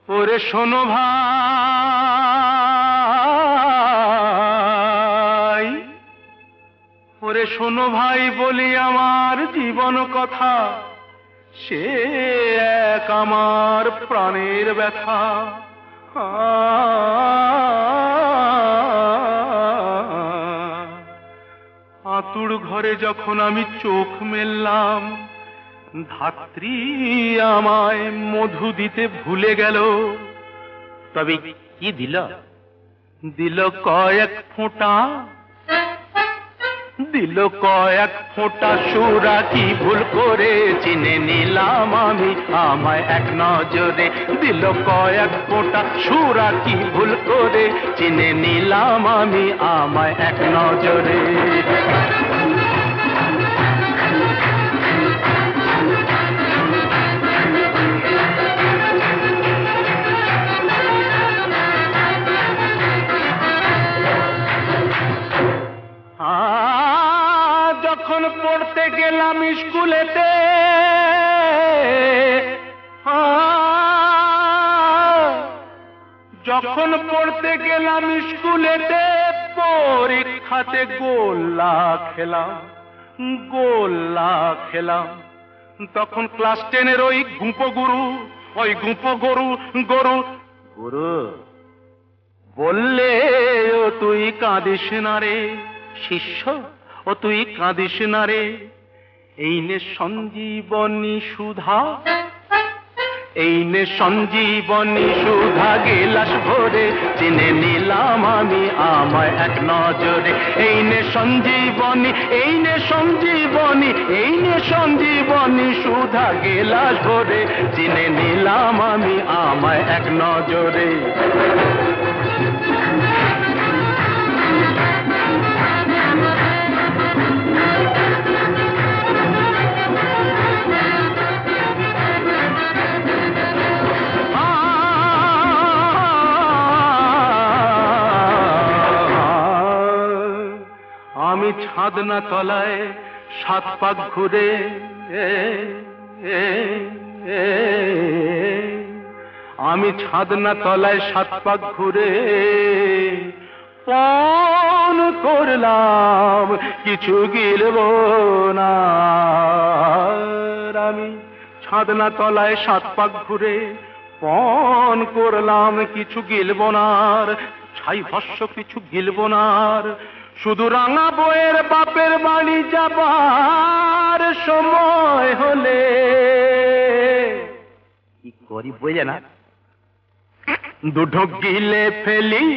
ওরে শোনো ভাই, ওরে শোনো ভাই বলি আমার জীবন কথা, সে এক আমার প্রাণের ব্যথা। আতুর ঘরে যখন আমি চোখ মেললাম, ধাত্রী আমায় মধু দিতে ভুলে গেল। তবে কি দিল? দিল কয়েক ফোঁটা, দিল কয়েক ফোঁটা সুরা, কি ভুল করে চিনে নিলাম আমি আমায় এক নজরে। দিল কয়েক ফোঁটা সুরা, কি ভুল করে চিনে নিলাম আমি আমায় এক নজরে। যখন পড়তে গেলাম স্কুলেতে, যখন পড়তে গেলাম স্কুলেতে, পরীক্ষাতে গোল্লা খেলাম, গোল্লা খেলাম। তখন ক্লাস 10-এর ওই গুঁপো গুরু, ওই গুঁপো গরু গরু গুরু বললে, ও তুই কাঁদিস না রে শিষ্য, ও তুই কাঁদিস না রে, এই নে সঞ্জীবনী সুধা, এই নে সঞ্জীবনী সুধা, গেলাস ভরে চিনে নিলাম আমি আমায় এক নজরে। এই নে সঞ্জীবনী, এই নে সঞ্জীবনী, এই নে সঞ্জীবনী সুধা, গেলাস ভরে চিনে নিলাম আমি আমায় এক নজরে। আমি ছাদনা তলায় 7 পাক ঘুরে, আমি ছাদনা তলায় 7 পাক ঘুরে পণ করলাম কিছু গিলব না। আমি ছাদনা তলায় 7 পাক ঘুরে পণ করলাম কিছু গিলব না, ছাই ভস্য কিছু গিলব না। শুধু রাঙা বইয়ের বাপের বাড়ি যাবার সময় হলে, কি করি বুঝে না, দুঢোক গিলে ফেলি,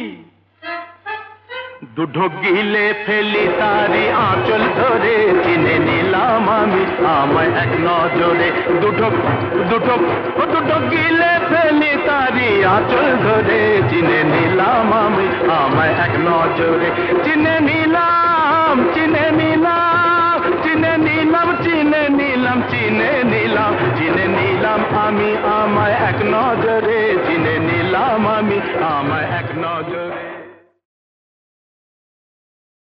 দুঢোক গিলে ফেলি তারি আঁচল ধরে চিনে নিলাম আমি আমায় এক নজরে। দুঢোক দুঢোক দুঢোক গিলে ফেলি তারি আঁচল ধরে চিনে নিলাম আমি আমায় এক নজরে। চিনে নিলাম, চিনে নিলাম, চিনে নিলাম, চিনে নিলাম, চিনে নিলাম, চিনে নিলাম আমি আমায় এক নজরে। চিনে নিলাম আমি আমায় এক নজরে।